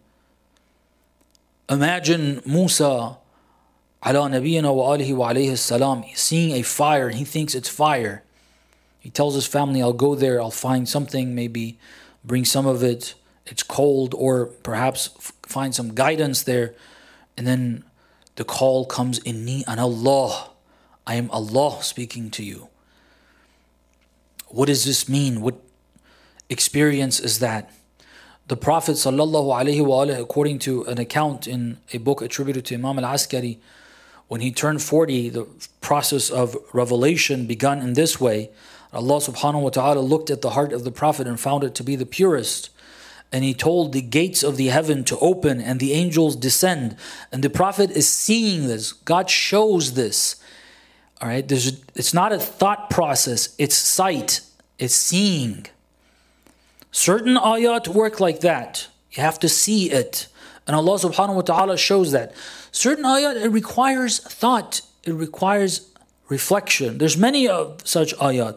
imagine Musa ala nabiyyina wa alihi wa alayhi salam seeing a fire and he thinks it's fire. He tells his family, I'll go there, I'll find something, maybe bring some of it. It's cold, or perhaps find some guidance there. And then the call comes, Inni an Allah. I am Allah speaking to you. What does this mean? What experience is that? The Prophet ﷺ, according to an account in a book attributed to Imam al-Askari, when he turned 40, the process of revelation began in this way. Allah subhanahu wa ta'ala looked at the heart of the Prophet and found it to be the purest. And he told the gates of the heaven to open and the angels descend. And the Prophet is seeing this. God shows this. All right, it's not a thought process. It's sight. It's seeing. Certain ayat work like that. You have to see it. And Allah subhanahu wa ta'ala shows that. Certain ayat, it requires thought. It requires reflection. There's many of such ayat.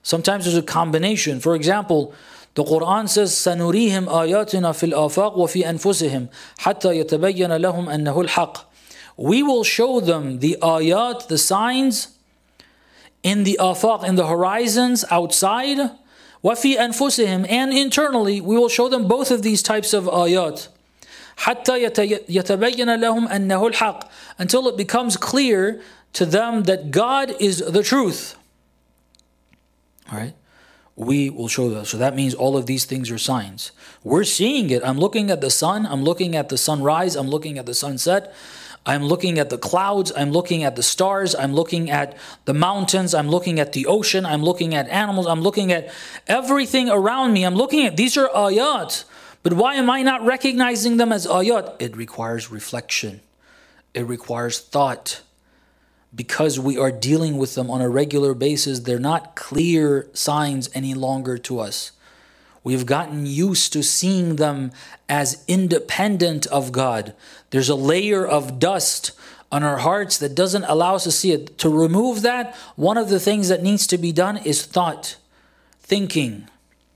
Sometimes there's a combination. For example, the Quran says, سَنُرِيهِمْ آيَاتِنَا فِي الْآفَاقِ وَفِي أَنفُسِهِمْ حَتَّى يَتَبَيَّنَ لَهُمْ أَنَّهُ الْحَقِّ. We will show them the ayat, the signs, in the afaq, in the horizons outside, وَفِي أَنفُسِهِمْ, and internally, we will show them both of these types of ayat. حَتَّى يَتَبَيَّنَ لَهُمْ أَنَّهُ الْحَقِّ, until it becomes clear to them that God is the truth. All right? We will show that. So that means all of these things are signs. We're seeing it. I'm looking at the sun. I'm looking at the sunrise. I'm looking at the sunset. I'm looking at the clouds. I'm looking at the stars. I'm looking at the mountains. I'm looking at the ocean. I'm looking at animals. I'm looking at everything around me. I'm looking at, these are ayat. But why am I not recognizing them as ayat? It requires reflection. It requires thought. Because we are dealing with them on a regular basis, they're not clear signs any longer to us. We've gotten used to seeing them as independent of God. There's a layer of dust on our hearts that doesn't allow us to see it. To remove that, one of the things that needs to be done is thought, thinking.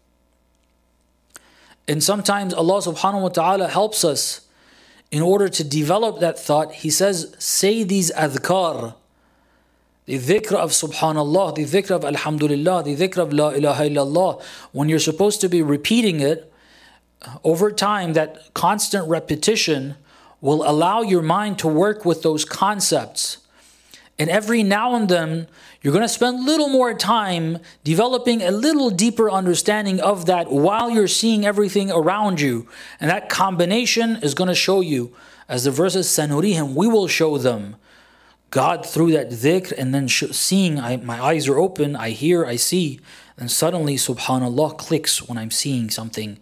And sometimes Allah subhanahu wa ta'ala helps us in order to develop that thought. He says, say these adhkar. The dhikr of subhanallah, the dhikr of alhamdulillah, the dhikr of la ilaha illallah. When you're supposed to be repeating it, over time, that constant repetition will allow your mind to work with those concepts. And every now and then, you're going to spend a little more time developing a little deeper understanding of that while you're seeing everything around you. And that combination is going to show you, as the verse says, sanurihim, we will show them God through that dhikr, and then seeing, my eyes are open, I hear, I see, and suddenly subhanallah clicks when I'm seeing something,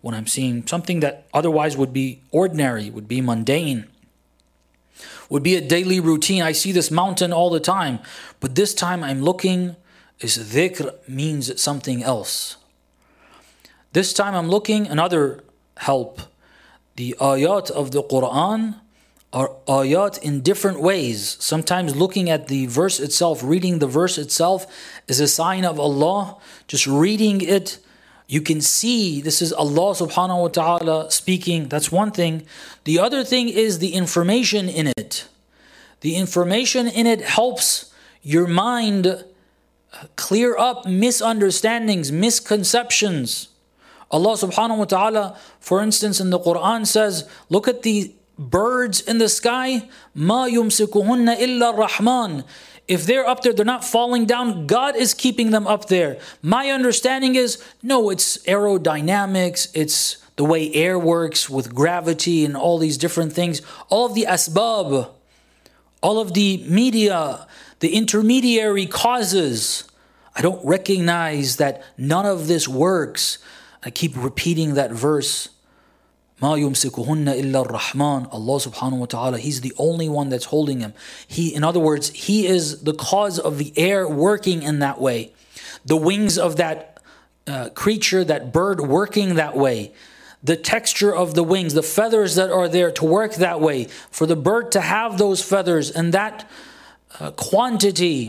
that otherwise would be ordinary, would be mundane, would be a daily routine. I see this mountain all the time, but this time I'm looking, this dhikr means something else. This time I'm looking, another help, the ayat of the Quran are ayat in different ways. Sometimes looking at the verse itself, reading the verse itself is a sign of Allah. Just reading it, you can see this is Allah subhanahu wa ta'ala speaking. That's one thing. The other thing is the information in it. The information in it helps your mind clear up misunderstandings, misconceptions. Allah subhanahu wa ta'ala, for instance, in the Quran says, look at the birds in the sky, ma yumsikuhunna illa rahman. If they're up there, they're not falling down. God is keeping them up there. My understanding is, no, it's aerodynamics. It's the way air works with gravity and all these different things. All of the asbab, all of the media, the intermediary causes. I don't recognize that none of this works. I keep repeating that verse. Ma yumsikuhunna illa ar-Rahman. Allah subhanahu wa ta'ala, He's the only one that's holding him. In other words, He is the cause of the air working in that way. The wings of that creature, that bird working that way. The texture of the wings, the feathers that are there to work that way. For the bird to have those feathers and that quantity,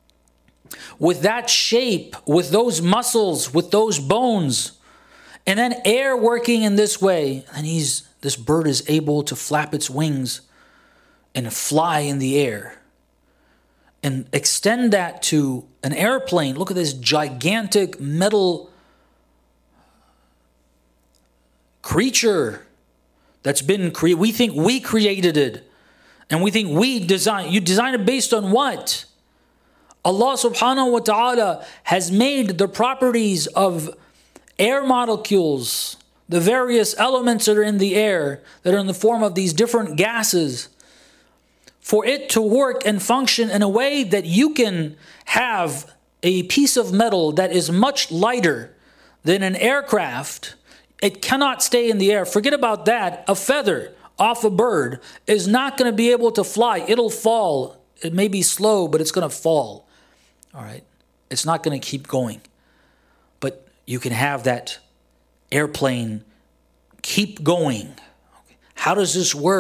with that shape, with those muscles, with those bones, and then air working in this way, and this bird is able to flap its wings and fly in the air. And extend that to an airplane. Look at this gigantic metal creature that's been created. We think we created it. And we think we designed. You design it based on what? Allah subhanahu wa ta'ala has made the properties of air molecules, the various elements that are in the air, that are in the form of these different gases, for it to work and function in a way that you can have a piece of metal that is much lighter than an aircraft. It cannot stay in the air. Forget about that. A feather off a bird is not going to be able to fly. It'll fall. It may be slow, but it's going to fall. All right. It's not going to keep going. But you can have that airplane keep going. How does this work?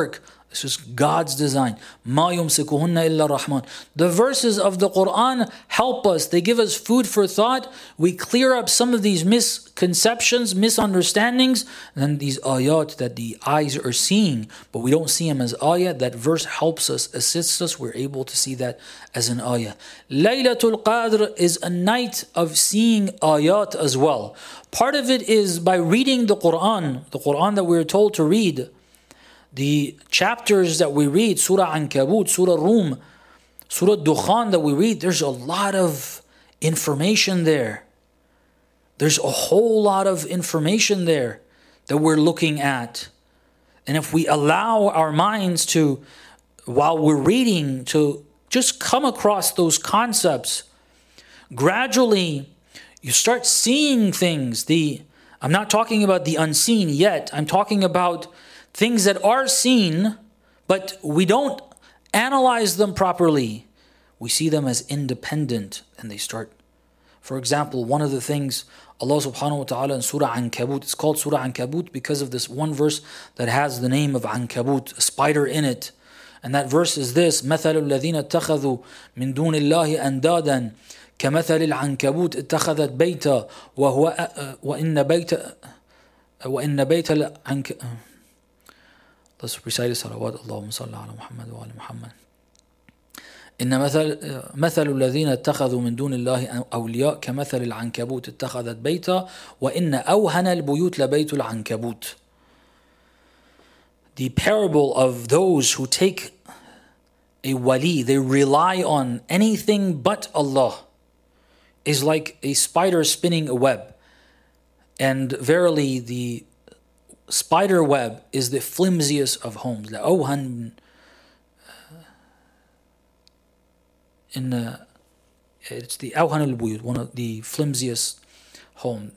This is God's design. مَا يُمْسِكُهُنَّ إِلَّا الرَّحْمَنِ. The verses of the Quran help us. They give us food for thought. We clear up some of these misconceptions, misunderstandings, and then these ayat that the eyes are seeing, but we don't see them as ayat. That verse helps us, assists us. We're able to see that as an ayah. Laylatul Qadr is a night of seeing ayat as well. Part of it is by reading the Quran that we're told to read. The chapters that we read, Surah Ankabut, Surah Rum, Surah Dukhan that we read, there's a lot of information there. There's a whole lot of information there that we're looking at. And if we allow our minds to, while we're reading, to just come across those concepts, gradually you start seeing things. I'm not talking about the unseen yet. I'm talking about things that are seen, but we don't analyze them properly. We see them as independent, and they start. For example, one of the things Allah subhanahu wa ta'ala in Surah Ankabut, it's called Surah Ankabut because of this one verse that has the name of Ankabut, a spider in it. And that verse is this: مَثَلُ الَّذِينَ اتَّخَذُوا مِن دُونِ اللَّهِ أَنْدَادًا كَمَثَلِ الْعَنْكَبُوتِ اتَّخَذَتْ بَيْتًا وَإِنَّ بَيْتَ الْعَنْكَبُوتِ. Let's recite salawat. Allahumma salli ala Muhammad wa ala Muhammad. إن مثل الذين اتخذوا من دون الله أولياء كمثل العنكبوت اتخذت بيتا وإن أوهن البيوت لبيت العنكبوت. The parable of those who take a wali, they rely on anything but Allah, is like a spider spinning a web. And verily the spider web is the flimsiest of homes. It's the awhan al-buyut, one of the flimsiest home.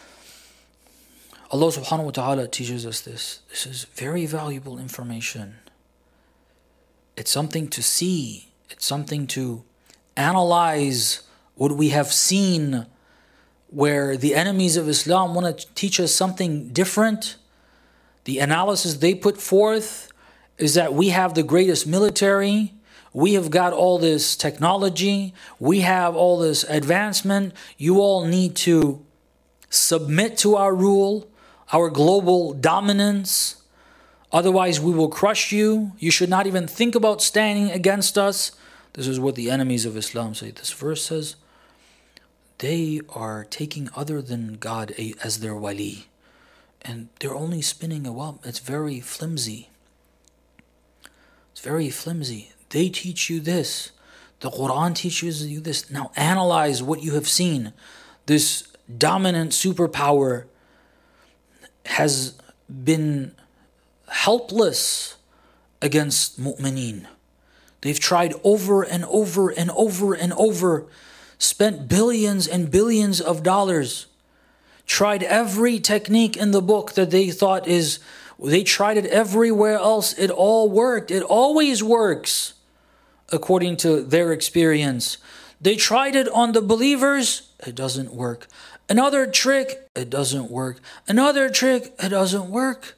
Allah subhanahu wa ta'ala teaches us this. This is very valuable information. It's something to see. It's something to analyze what we have seen, where the enemies of Islam want to teach us something different. The analysis they put forth is that we have the greatest military, we have got all this technology, we have all this advancement, you all need to submit to our rule, our global dominance, otherwise we will crush you. You should not even think about standing against us. This is what the enemies of Islam say. This verse says they are taking other than God as their wali. And they're only spinning a web. It's very flimsy. It's very flimsy. They teach you this. The Quran teaches you this. Now analyze what you have seen. This dominant superpower has been helpless against mu'mineen. They've tried over and over and over and over, spent billions and billions of dollars, tried every technique in the book that they thought is, they tried it everywhere else. It all worked. It always works according to their experience. They tried it on the believers. It doesn't work. Another trick. It doesn't work. Another trick. It doesn't work.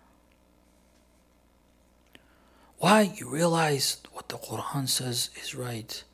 Why? You realize what the Quran says is right.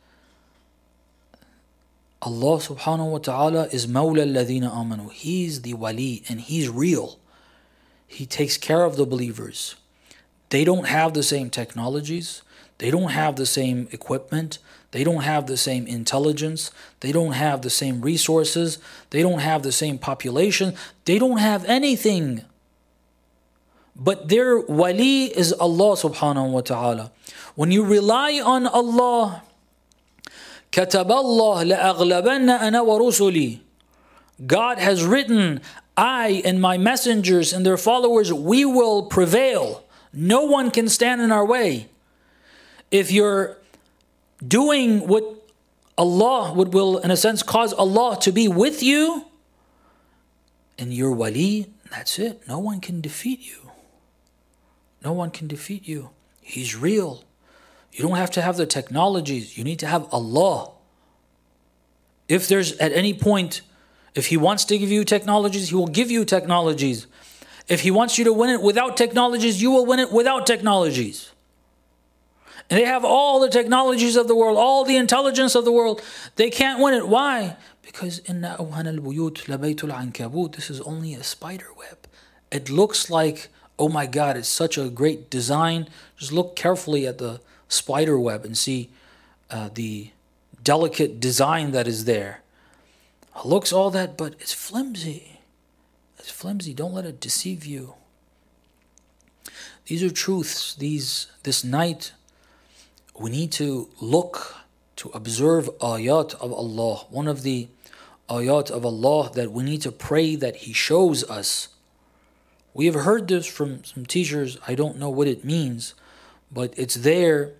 Allah subhanahu wa ta'ala is Mawla alladhina amanu. He's the wali and He's real. He takes care of the believers. They don't have the same technologies. They don't have the same equipment. They don't have the same intelligence. They don't have the same resources. They don't have the same population. They don't have anything. But their wali is Allah subhanahu wa ta'ala. When you rely on Allah, كَتَبَ اللَّهُ لَأَغْلَبَنَّ أَنَا وَرُسُلِي. God has written, I and my messengers and their followers, we will prevail. No one can stand in our way. If you're doing what Allah will, in a sense, cause Allah to be with you, and your wali, that's it. No one can defeat you. No one can defeat you. He's real. You don't have to have the technologies. You need to have Allah. If there's at any point, if He wants to give you technologies, He will give you technologies. If He wants you to win it without technologies, you will win it without technologies. And they have all the technologies of the world, all the intelligence of the world. They can't win it. Why? Because إِنَّ أَوْهَنَ الْبُيُوتِ لَبَيْتُ الْعَنْكَبُوتِ. This is only a spider web. It looks like, oh my God, it's such a great design. Just look carefully at the spider web and see the delicate design that is there. It looks all that, but it's flimsy. It's flimsy. Don't let it deceive you. These are truths. This night, we need to look, to observe ayat of Allah. One of the ayat of Allah that we need to pray that He shows us. We have heard this from some teachers. I don't know what it means, but it's there.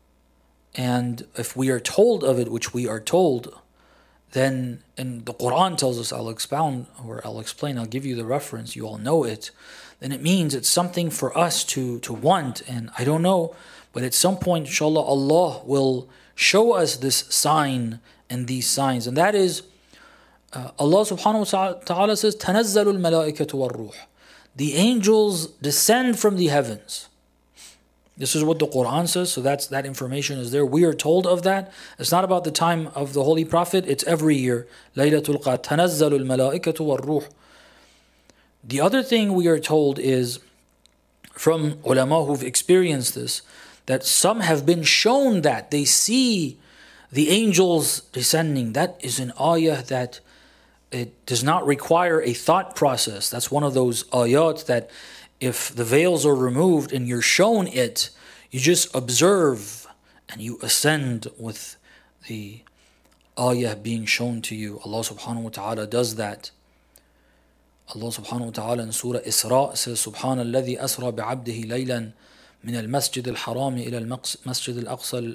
And if we are told of it, which we are told, then, and the Quran tells us, I'll expound or I'll explain, I'll give you the reference, you all know it, then it means it's something for us to want. And I don't know, but at some point, inshallah, Allah will show us this sign and these signs. And that is, Allah subhanahu wa ta'ala says, تَنَزَّلُ الْمَلَائِكَةُ وَالْرُوحُ. The angels descend from the heavens. This is what the Quran says, so that information is there. We are told of that. It's not about the time of the Holy Prophet, it's every year. Laylatul Qadr, تَنَزَّلُ الْمَلَائِكَةُ وَالْرُوحُ. The other thing we are told is, from ulama who've experienced this, that some have been shown that they see the angels descending. That is an ayah that it does not require a thought process. That's one of those ayat that if the veils are removed and you're shown it, you just observe and you ascend with the ayah being shown to you. Allah subhanahu wa ta'ala does that. Allah subhanahu wa ta'ala in Surah Isra says, Subhana alladhi asra bi'abdihi laylan min al-masjid al-harami ila al-masjid al-aqsa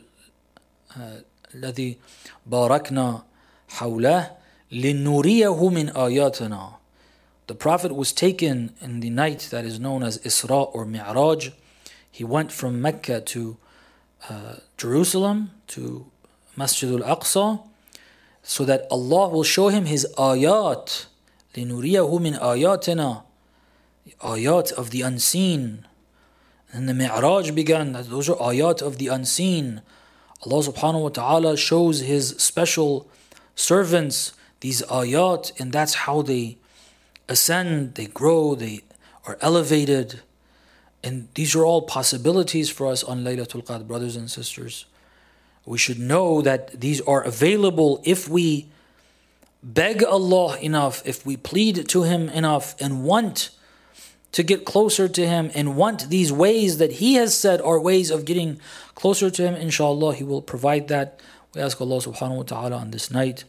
alladhi barakna hawlah لِنُرِيَهُ مِنْ آيَاتِنَا. The Prophet was taken in the night that is known as Isra or Mi'raj. He went from Mecca to Jerusalem, to Masjid al-Aqsa, so that Allah will show him His ayat. لِنُرِيَهُ مِنْ آيَاتِنَا. The ayat of the unseen. And the Mi'raj began. Those are ayat of the unseen. Allah subhanahu wa ta'ala shows His special servants these ayat, and that's how they ascend, they grow, they are elevated. And these are all possibilities for us on Laylatul Qadr, brothers and sisters. We should know that these are available if we beg Allah enough, if we plead to Him enough, and want to get closer to Him, and want these ways that He has said are ways of getting closer to Him. Inshallah, He will provide that. We ask Allah subhanahu wa ta'ala on this night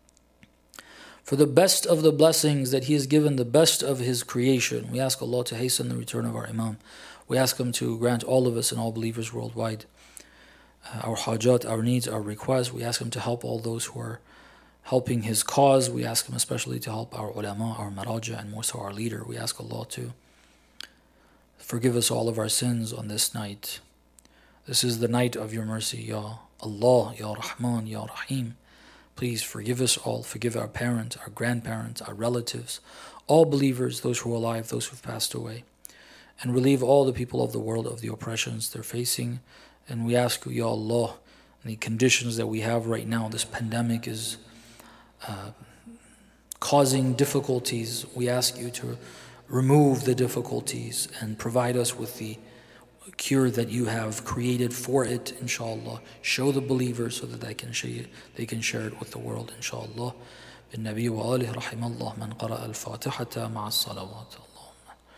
for the best of the blessings that He has given, the best of His creation. We ask Allah to hasten the return of our Imam. We ask Him to grant all of us and all believers worldwide our hajat, our needs, our requests. We ask Him to help all those who are helping His cause. We ask Him especially to help our ulama, our maraja, and more so our leader. We ask Allah to forgive us all of our sins on this night. This is the night of Your mercy, Ya Allah, Ya Rahman, Ya Rahim. Please forgive us all. Forgive our parents, our grandparents, our relatives, all believers, those who are alive, those who have passed away. And relieve all the people of the world of the oppressions they're facing. And we ask You, Ya Allah, the conditions that we have right now, this pandemic is causing difficulties. We ask You to remove the difficulties and provide us with the cure that You have created for it, inshallah. Show the believers so that they can share it with the world, inshallah. بالنبي وآله رحم الله من قرأ الفاتحة مع الصلوات.